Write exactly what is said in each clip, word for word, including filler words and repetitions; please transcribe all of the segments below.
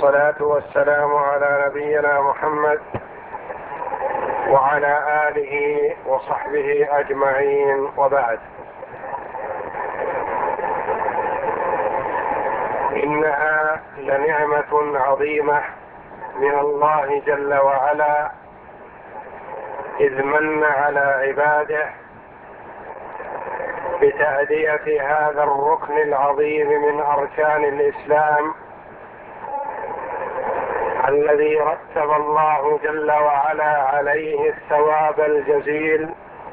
والصلاة والسلام على نبينا محمد وعلى آله وصحبه أجمعين، وبعد. إنها لنعمة عظيمة من الله جل وعلا، إذ من على عباده بتأدية هذا الركن العظيم من أركان الإسلام الذي رتب الله جل وعلا عليه الثواب الجزيل.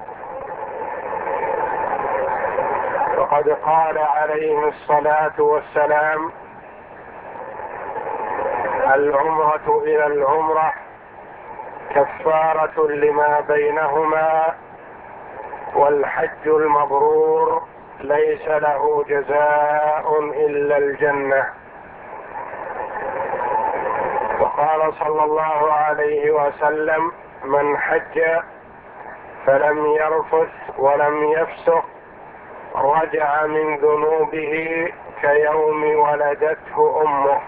وقد قال عليه الصلاة والسلام: العمرة إلى العمرة كفارة لما بينهما، والحج المبرور ليس له جزاء إلا الجنة. وقال صلى الله عليه وسلم: من حج فلم يرفث ولم يفسق رجع من ذنوبه كيوم ولدته أمه.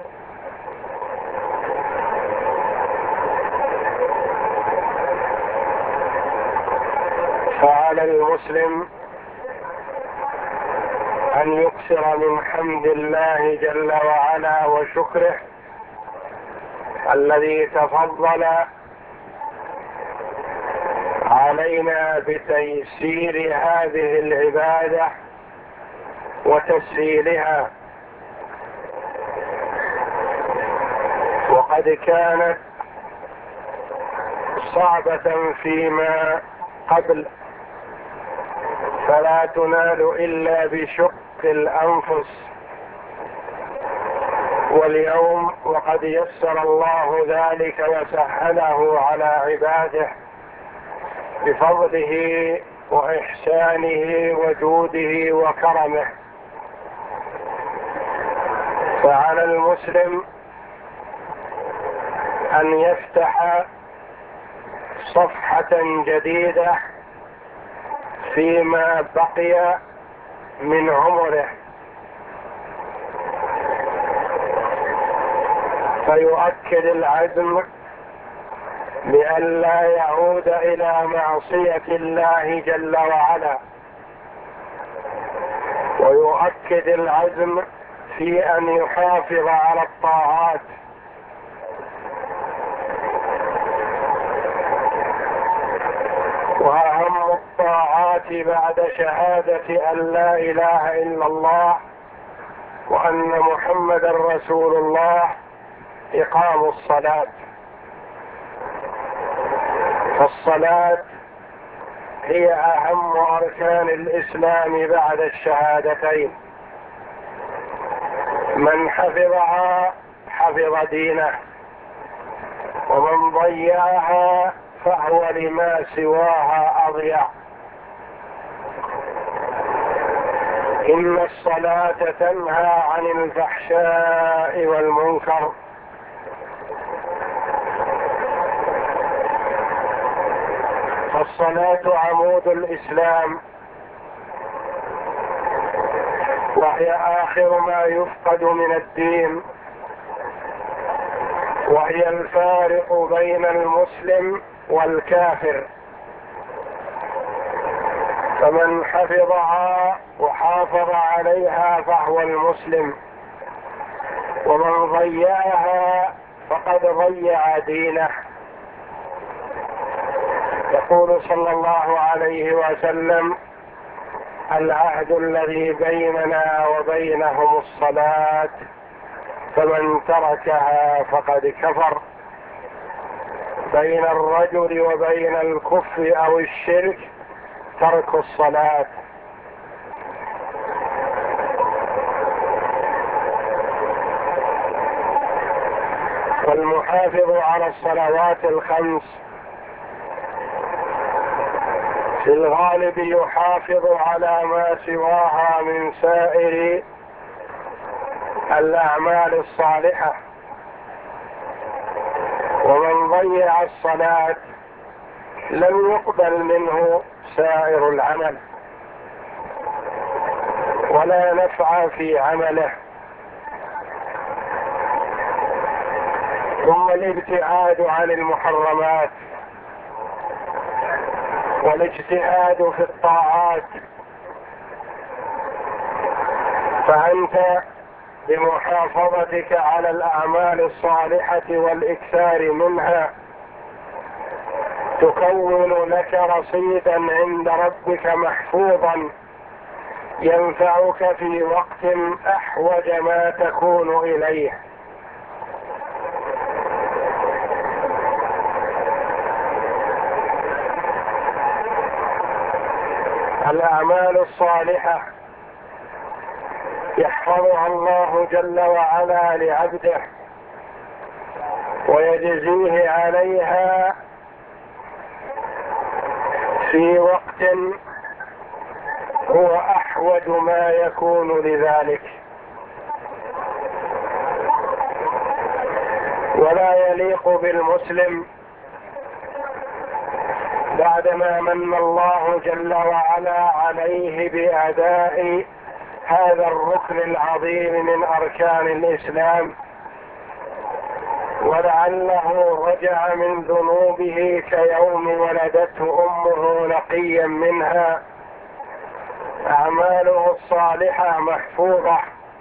فعلى المسلم أن يكثر من حمد الله جل وعلا وشكره الذي تفضل علينا بتيسير هذه العبادة وتسهيلها. وقد كانت صعبة فيما قبل، فلا تنال إلا بشق الأنفس، واليوم وقد يسر الله ذلك وسهله على عباده بفضله وإحسانه وجوده وكرمه. فعلى المسلم أن يفتح صفحة جديدة فيما بقي من عمره، فيؤكد العزم بأن لا يعود إلى معصية الله جل وعلا، ويؤكد العزم في أن يحافظ على الطاعات، وأهم الطاعات بعد شهادة أن لا إله إلا الله وأن محمد رسول الله إقام الصلاة. فالصلاة هي أهم أركان الإسلام بعد الشهادتين. من حفظها حفظ دينه، ومن ضيعها فهو لما سواها أضيع. إن الصلاة تنهى عن الفحشاء والمنكر، فالصلاة عمود الإسلام، وهي آخر ما يفقد من الدين، وهي الفارق بين المسلم والكافر. فمن حفظها وحافظ عليها فهو المسلم، ومن ضيعها فقد ضيع دينه. يقول صلى الله عليه وسلم: العهد الذي بيننا وبينهم الصلاة، فمن تركها فقد كفر. بين الرجل وبين الكفر أو الشرك ترك الصلاة. والمحافظ على الصلوات الخمس في الغالب يحافظ على ما سواها من سائر الأعمال الصالحة، ومن ضيع الصلاة لم يقبل منه سائر العمل ولا نفع في عمله. ثم الابتعاد عن المحرمات والاجتهاد في الطاعات. فأنت بمحافظتك على الأعمال الصالحة والإكثار منها تكون لك رصيدا عند ربك محفوظا ينفعك في وقت أحوج ما تكون إليه. الأعمال الصالحة يحفظها الله جل وعلا لعبده ويجزيه عليها في وقت هو أحوج ما يكون لذلك. ولا يليق بالمسلم بعدما من الله جل وعلا عليه بأداء هذا الركن العظيم من أركان الإسلام، ولعله رجع من ذنوبه كيوم ولدته أمه نقيا منها، أعماله الصالحة محفوظة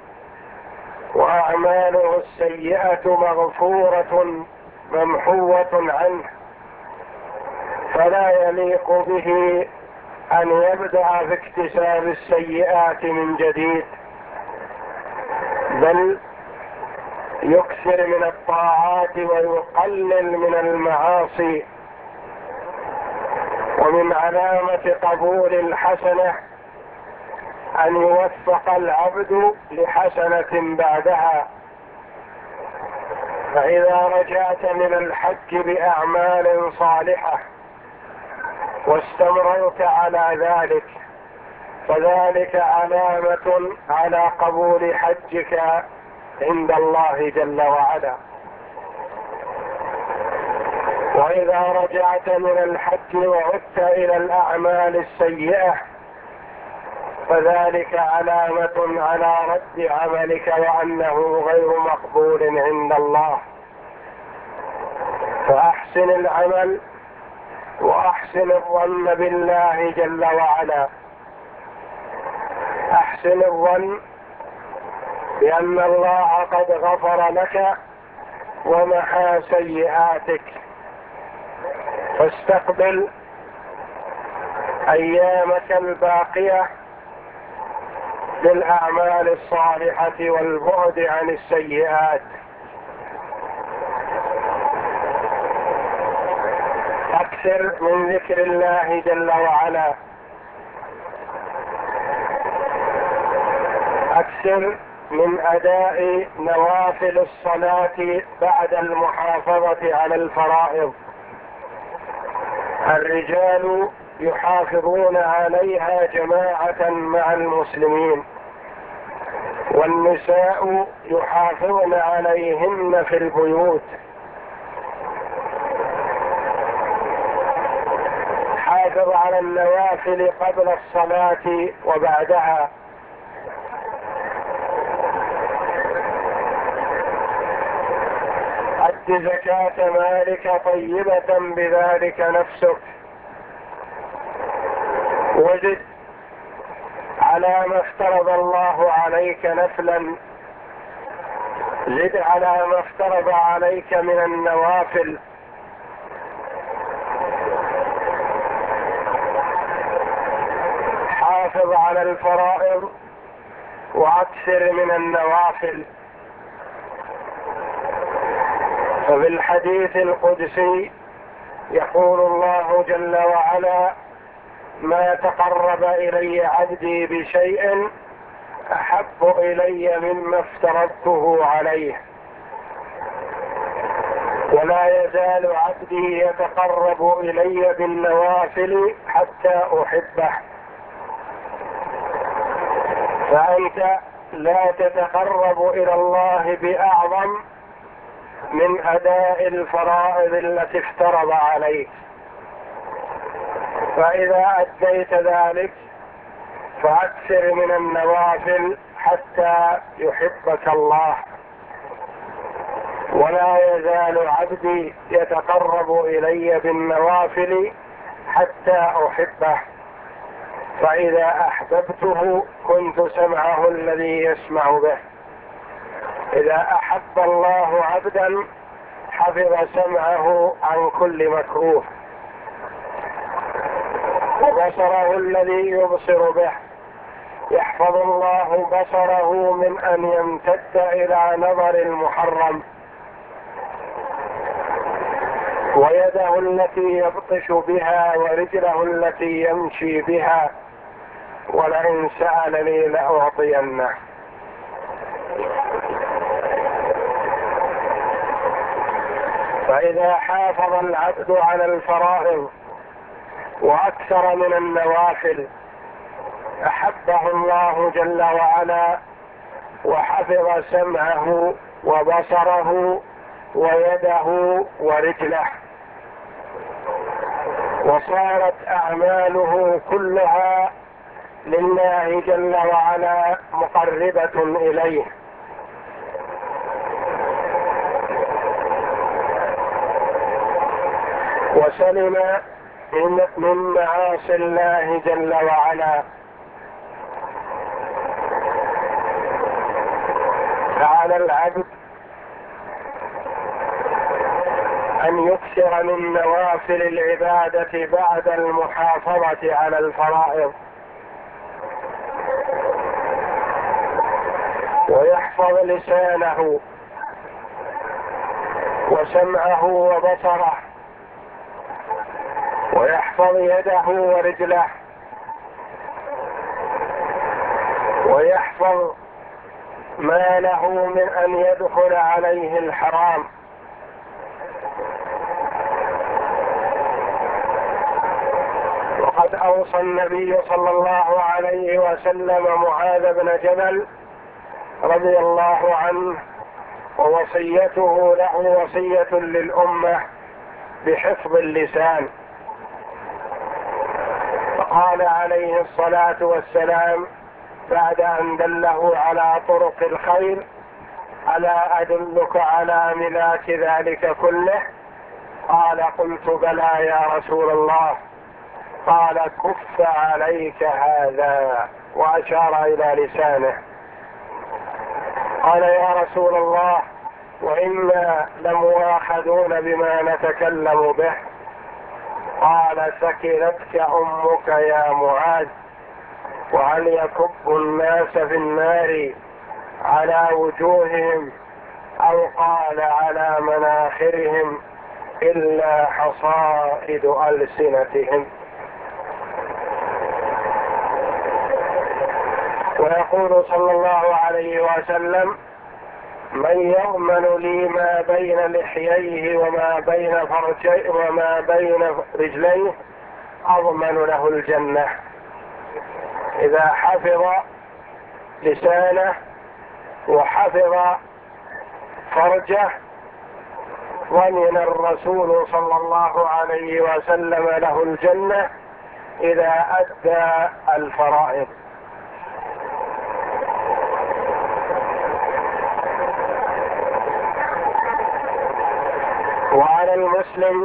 وأعماله السيئة مغفورة ممحوة عنه، فلا يليق به أن يبدأ في اكتساب السيئات من جديد، بل يكثر من الطاعات ويقلل من المعاصي. ومن علامة قبول الحسنة أن يوفق العبد لحسنة بعدها. فإذا رجعت من الحج بأعمال صالحة واستمررت على ذلك فذلك علامة على قبول حجك عند الله جل وعلا. وإذا رجعت من الحج وعدت إلى الأعمال السيئة فذلك علامة على رد عملك وأنه غير مقبول عند الله. فأحسن العمل وأحسن الظن بالله جل وعلا، أحسن الظن بأن الله قد غفر لك ومحى سيئاتك، فاستقبل أيامك الباقية بالأعمال الصالحة والبعد عن السيئات. أكثر من ذكر الله جل وعلا، أكثر من أداء نوافل الصلاة بعد المحافظة على الفرائض. الرجال يحافظون عليها جماعة مع المسلمين، والنساء يحافظن عليهن في البيوت. حافظ على النوافل قبل الصلاة وبعدها. أد زكاة مالك طيبة بذلك نفسك، وزد على ما افترض الله عليك نفلا، زد على ما افترض عليك من النوافل. حافظ على الفرائض واكثر من النوافل. ففي الحديث القدسي يقول الله جل وعلا: ما تقرب إلي عبدي بشيء أحب إلي مما افترضته عليه، ولا يزال عبدي يتقرب إلي بالنوافل حتى أحبه. فأنت لا تتقرب إلى الله بأعظم من أداء الفرائض التي افترض عليك، فإذا أديت ذلك فأكثر من النوافل حتى يحبك الله. ولا يزال عبدي يتقرب إلي بالنوافل حتى أحبه، فإذا أحببته كنت سمعه الذي يسمع به. إذا أحب الله عبدا حفظ سمعه عن كل مكروه، وبصره الذي يبصر به، يحفظ الله بصره من أن يمتد إلى نظر المحرم، ويده التي يبطش بها ورجله التي يمشي بها، ولئن سألني لأعطينه. فإذا حافظ العبد على الفرائض وأكثر من النوافل أحبه الله جل وعلا، وحفظ سمعه وبصره ويده ورجله، وصارت أعماله كلها لله جل وعلا مقربة إليه. وسلم من معاصي الله جل وعلا. فعلى العبد أن يكثر من نوافل العبادة بعد المحافظة على الفرائض، ويحفظ لسانه وسمعه وبصره، ويحفظ يده ورجله، ويحفظ ما له من أن يدخل عليه الحرام. وقد أوصى النبي صلى الله عليه وسلم معاذ بن جبل رضي الله عنه، ووصيته له وصية للأمة بحفظ اللسان، فقال عليه الصلاة والسلام بعد أن دله على طرق الخير: ألا أدلك على ملاك ذلك كله؟ قال: قلت بلى يا رسول الله. قال: كف عليك هذا، وأشار إلى لسانه. قال: يا رسول الله، وإنا لمواخذون بما نتكلم به. قال: ثكلتك أمك يا معاذ، وهل يكب الناس في النار على وجوههم أو قال على مناخرهم إلا حصائد ألسنتهم. ويقول صلى الله عليه وسلم: من يضمن لي ما بين لحييه وما بين فرجيه وما بين رجليه أضمن له الجنة. إذا حفظ لسانه وحفظ فرجه ضمن الرسول صلى الله عليه وسلم له الجنة إذا أدى الفرائض. وعلى المسلم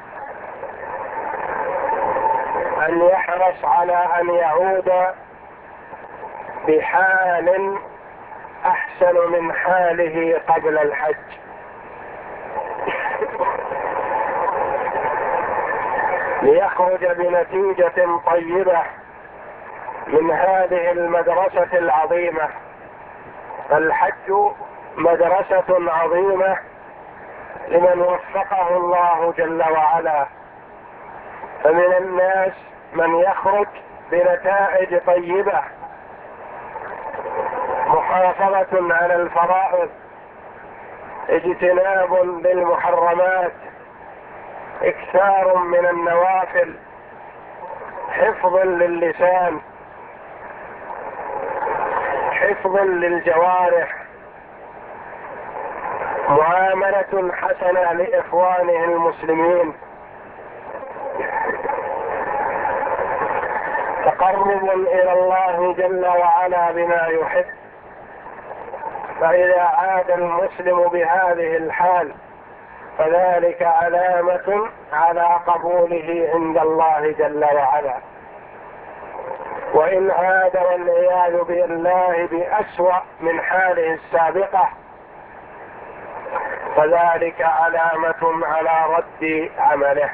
أن يحرص على أن يعود بحال أحسن من حاله قبل الحج، ليخرج بنتيجة طيبة من هذه المدرسة العظيمة. الحج مدرسة عظيمة لمن وفقه الله جل وعلا، فمن الناس من يخرج بنتائج طيبة: محافظة على الفرائض، اجتناب للمحرمات، اكثار من النوافل، حفظ للسان، حفظ للجوارح، معاملة حسنة لإخوانه المسلمين، تقرب إلى الله جل وعلا بما يحب، فإذا عاد المسلم بهذه الحال فذلك علامة على قبوله عند الله جل وعلا. وإن عاد والعياذ بالله بأسوأ من حاله السابقة فذلك علامة على رد عمله.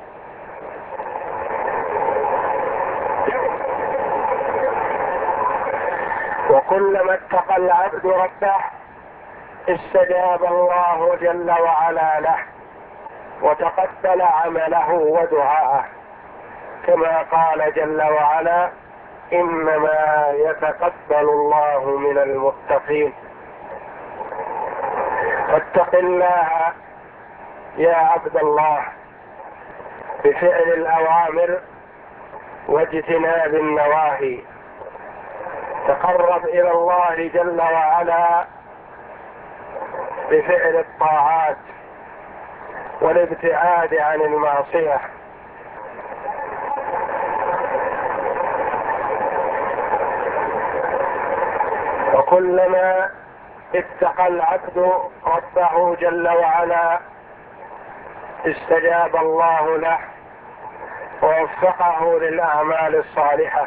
وكلما اتقى العبد ربه استجاب الله جل وعلا له وتقبل عمله ودعاءه، كما قال جل وعلا: إنما يتقبل الله من المتقين. فاتق الله يا عبد الله بفعل الأوامر واجتناب النواهي، تقرب إلى الله جل وعلا بفعل الطاعات والابتعاد عن المعصية. وكلما اتقى العبد ربه جل وعلا استجاب الله له ووفقه للأعمال الصالحة.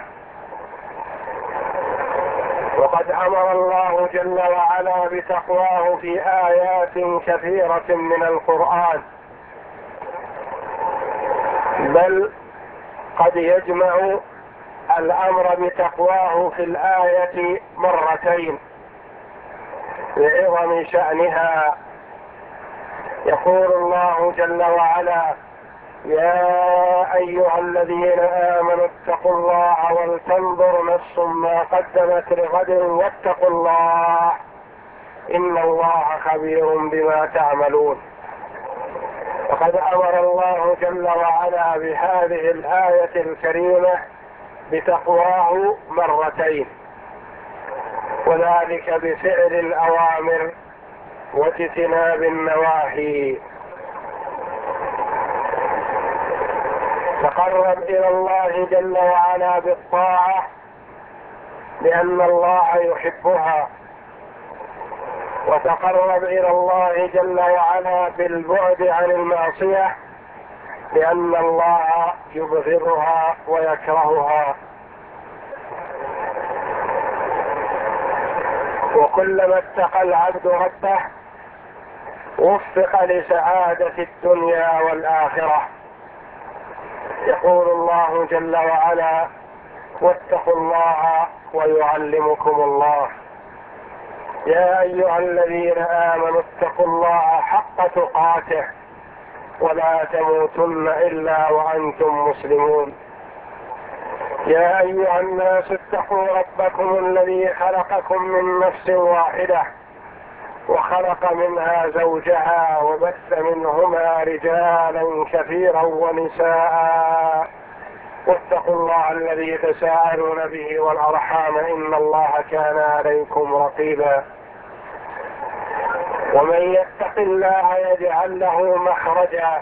وقد أمر الله جل وعلا بتقواه في آيات كثيرة من القرآن، بل قد يجمع الأمر بتقواه في الآية مرتين لعظم شأنها. يقول الله جل وعلا: يا أيها الذين آمنوا اتقوا الله ولتنظر نفس ما قدمت لغد واتقوا الله إن الله خبير بما تعملون. وقد أمر الله جل وعلا بهذه الآية الكريمة بتقواه مرتين، وذلك بفعل الأوامر واجتناب النواهي. تقرب إلى الله جل وعلا بالطاعة لأن الله يحبها، وتقرب إلى الله جل وعلا بالبعد عن المعصية لأن الله يبغضها ويكرهها. وكلما اتقى العبد ربه وفق لسعادة الدنيا والآخرة. يقول الله جل وعلا: واتقوا الله ويعلمكم الله. يا أيها الذين آمنوا اتقوا الله حق تقاته ولا تموتن إلا وأنتم مسلمون. يا أيها الناس اتقوا ربكم الذي خلقكم من نفس واحدة وخلق منها زوجها وبث منهما رجالا كثيرا ونساء واتقوا الله الذي تساءلون به والأرحام إن الله كان عليكم رقيبا. ومن يتق الله يجعل له مخرجا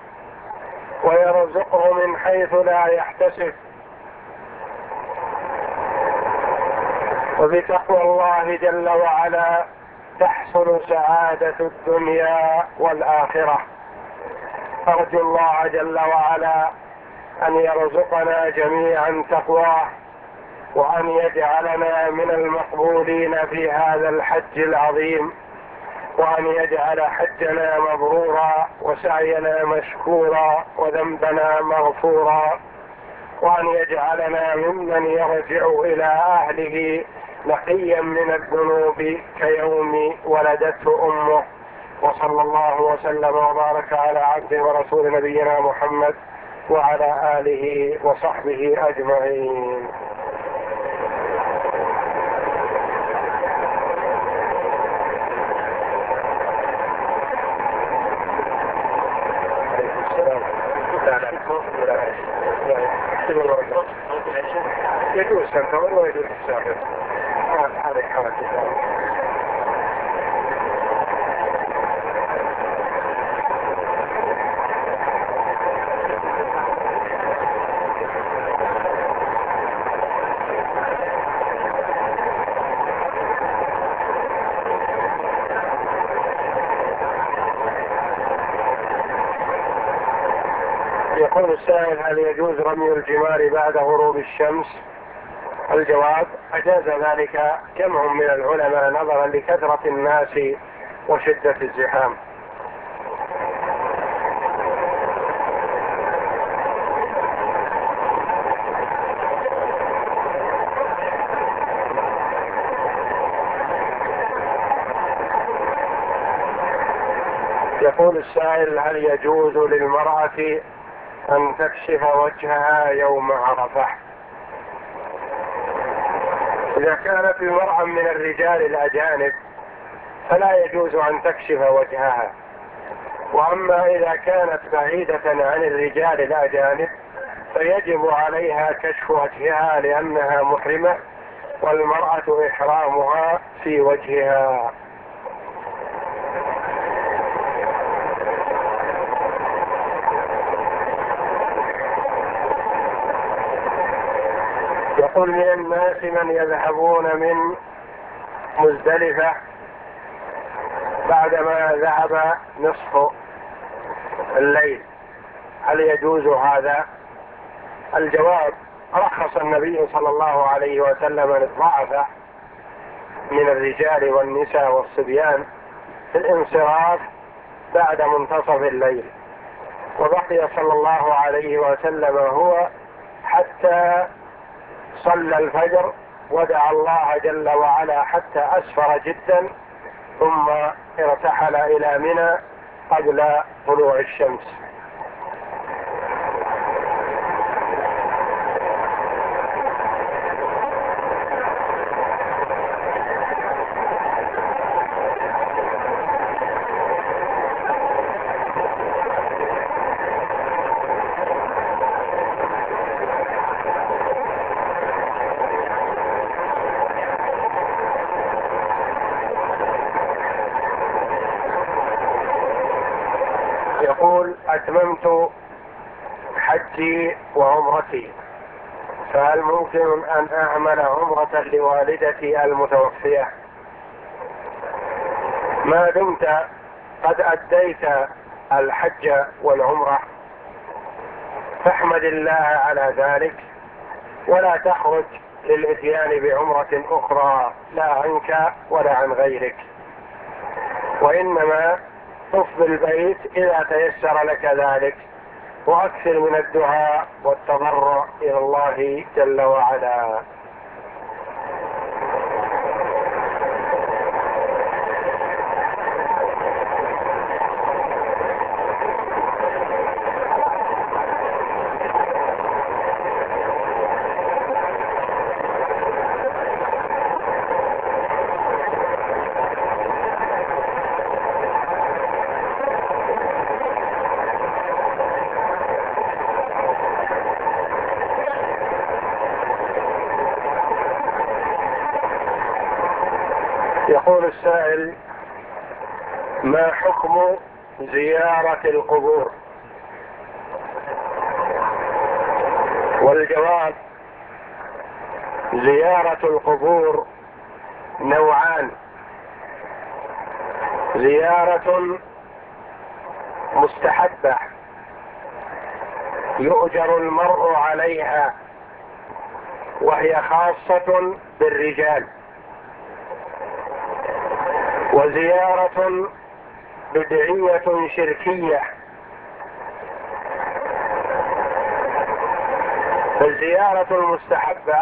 ويرزقه من حيث لا يحتسب. وبتقوى الله جل وعلا تحصل سعادة الدنيا والآخرة. أرجو الله جل وعلا أن يرزقنا جميعا تقواه، وأن يجعلنا من المقبولين في هذا الحج العظيم، وأن يجعل حجنا مبرورا وسعينا مشكورا وذنبنا مغفورا، وأن يجعلنا ممن يرجع إلى أهله نقيا من الذنوب كيوم ولدته أمه. وصلى الله وسلم وبارك على عبده ورسول نبينا محمد وعلى آله وصحبه أجمعين. يجوز سنتور ويجوز السابق. هذه حركة. يقول السائل: هل يجوز رمي الجمار بعد غروب الشمس؟ الجواب: أجاز ذلك جمع من العلماء نظرا لكثرة الناس وشدة الزحام. يقول السائل: هل يجوز للمرأة أن تكشف وجهها يوم عرفة؟ إذا كانت المرأة من الرجال الأجانب فلا يجوز أن تكشف وجهها، وأما إذا كانت بعيدة عن الرجال الأجانب فيجب عليها كشف وجهها لأنها محرمة، والمرأة إحرامها في وجهها. يقول: من الناس من يذهبون من مزدلفة بعدما ذهب نصف الليل، هل يجوز هذا؟ الجواب: رخص النبي صلى الله عليه وسلم للضعفاء من الرجال والنساء والصبيان في الانصراف بعد منتصف الليل، وبقي صلى الله عليه وسلم هو حتى صلى الفجر ودعا الله جل وعلا حتى أسفر جدا، ثم ارتحل إلى منى قبل طلوع الشمس. يقول: أتممت حجي وعمرتي، فهل ممكن أن أعمل عمرة لوالدتي المتوفية؟ ما دمت قد أديت الحج والعمرة فاحمد الله على ذلك، ولا تخرج للإتيان بعمرة أخرى لا عنك ولا عن غيرك، وإنما طف بالبيت إذا تيسر لك ذلك، وأكثر من الدعاء والتضرع إلى الله جل وعلا. يقول السائل: ما حكم زيارة القبور؟ والجواب: زيارة القبور نوعان: زيارة مستحبة يؤجر المرء عليها وهي خاصة بالرجال، وزيارة بدعية شركية. فالزيارة المستحبة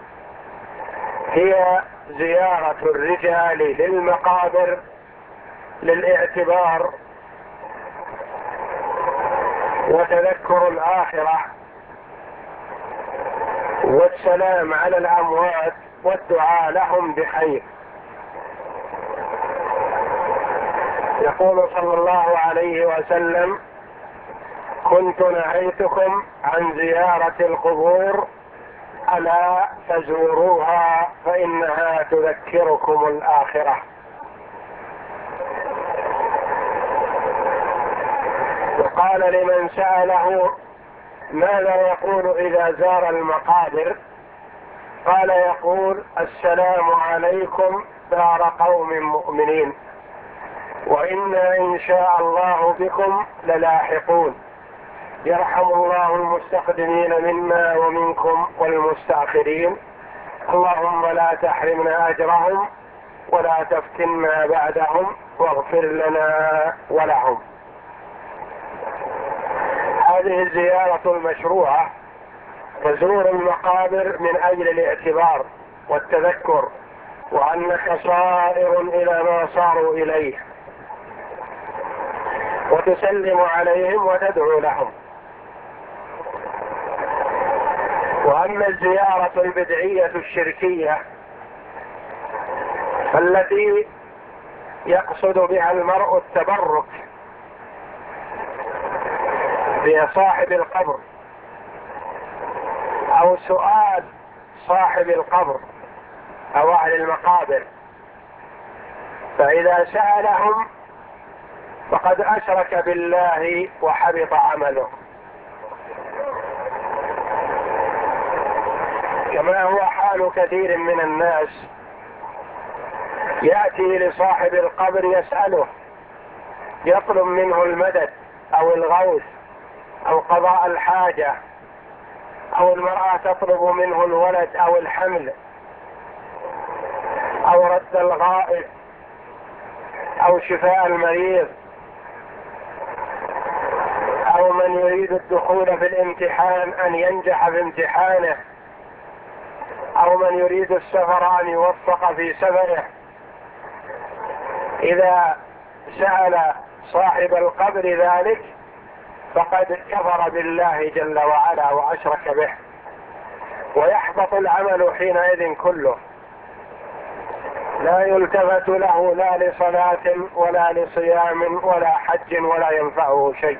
هي زيارة الرجال للمقابر للاعتبار وتذكر الآخرة والسلام على الأموات والدعاء لهم بخير. يقول صلى الله عليه وسلم: كنت نهيتكم عن زيارة القبور ألا فزوروها فإنها تذكركم الآخرة. وقال لمن سأله: ماذا يقول إذا زار المقابر؟ قال: يقول: السلام عليكم دار قوم مؤمنين، وإنا إن شاء الله بكم للاحقون، يرحم الله المستقدمين منا ومنكم والمستأخرين. اللهم لا تحرمنا أجرهم ولا تفتنا بعدهم واغفر لنا ولهم. هذه الزيارة المشروعة تزور المقابر من أجل الاعتبار والتذكر، وأنك صائر إلى ما صاروا إليه، وتسلم عليهم وتدعو لهم. وأما الزيارة البدعية الشركية التي يقصد بها المرء التبرك بصاحب القبر أو سؤال صاحب القبر أو أهل المقابر، فإذا سألهم فقد أشرك بالله وحبط عمله، كما هو حال كثير من الناس. يأتي لصاحب القبر يسأله، يطلب منه المدد أو الغوث أو قضاء الحاجة، أو المرأة تطلب منه الولد أو الحمل أو رد الغائب أو شفاء المريض، أو من يريد الدخول في الامتحان أن ينجح في امتحانه، أو من يريد السفر أن يوفق في سفره. إذا سأل صاحب القبر ذلك فقد كفر بالله جل وعلا وأشرك به، ويحبط العمل حينئذ كله، لا يلتفت له لا لصلاة ولا لصيام ولا حج ولا ينفعه شيء،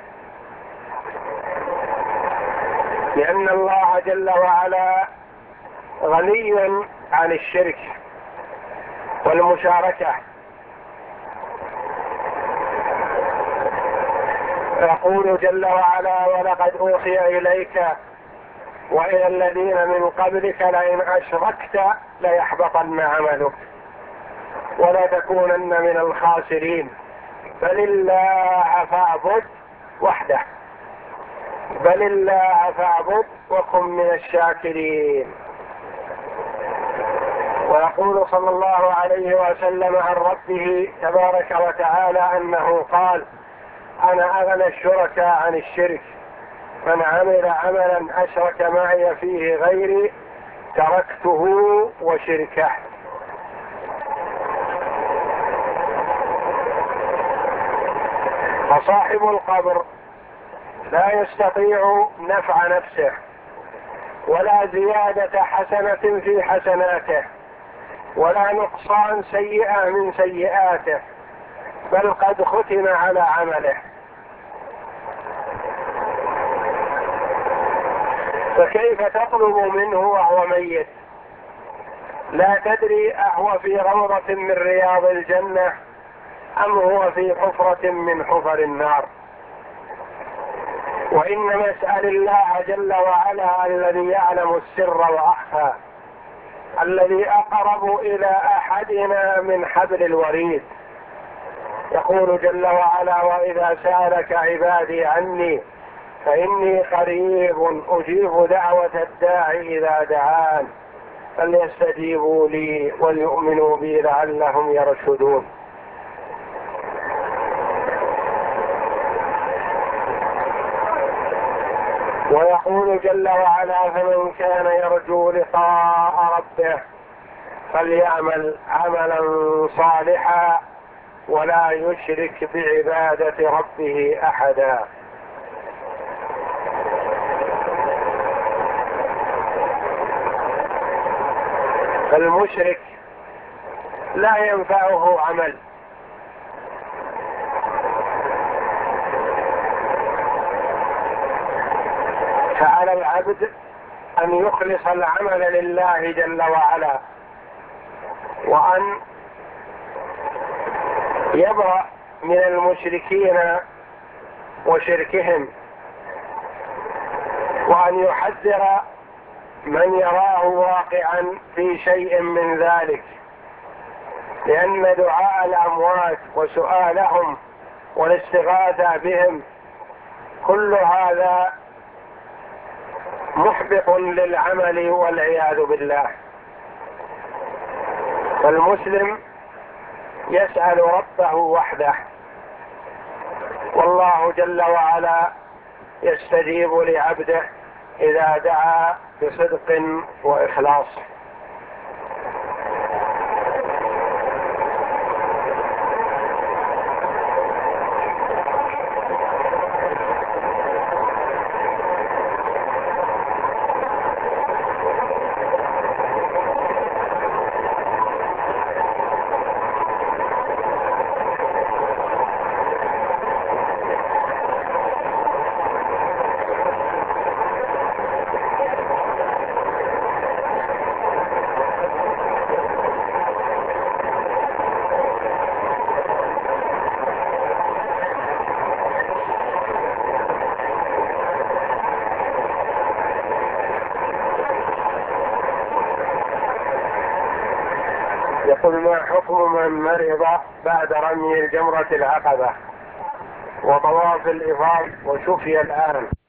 لأن الله جل وعلا غني عن الشرك والمشاركة. يقول جل وعلا: ولقد أوحي إليك وإلى الذين من قبلك لئن أشركت ليحبطن عملك ولا تكونن من الخاسرين بل الله فاعبد وحده بل الله فاعبد وكن من الشاكرين. ويقول صلى الله عليه وسلم عن ربه تبارك وتعالى أنه قال: أنا أغنى الشركاء عن الشرك، من عمل عملا أشرك معي فيه غيري تركته وشركه. فصاحب القبر لا يستطيع نفع نفسه ولا زيادة حسنة في حسناته ولا نقصان سيئة من سيئاته، بل قد ختم على عمله. فكيف تطلب منه وهو ميت؟ لا تدري أهو في روضة من رياض الجنة أم هو في حفرة من حفر النار. وإنما اسأل الله جل وعلا الذي يعلم السر وأخفى، الذي أقرب إلى أحدنا من حبل الوريد. يقول جل وعلا: وإذا سألك عبادي عني فإني قريب أجيب دعوة الداعي إذا دعان فليستجيبوا لي وليؤمنوا بي لعلهم يرشدون. ويقول جل وعلا: فمن كان يرجو لقاء ربه فليعمل عملا صالحا ولا يشرك بعبادة ربه أحدا. فالمشرك لا ينفعه عمل، فعلى العبد أن يخلص العمل لله جل وعلا، وأن يبرأ من المشركين وشركهم، وأن يحذر من يراه واقعا في شيء من ذلك، لأن دعاء الأموات وسؤالهم والاستغاثة بهم كل هذا محبط للعمل والعياذ بالله. فالمسلم يسأل ربه وحده، والله جل وعلا يستجيب لعبده إذا دعا بصدق وإخلاص. يقول: ما حكم من مرض بعد رمي الجمرة العقبة وطواف الإفاضة وشفي الآن؟